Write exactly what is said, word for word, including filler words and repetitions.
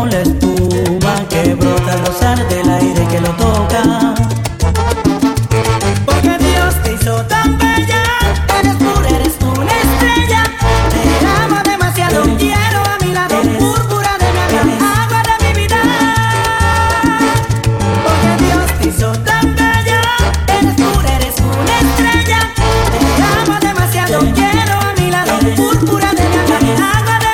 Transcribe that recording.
como la espuma que brota al rozar del aire que lo toca.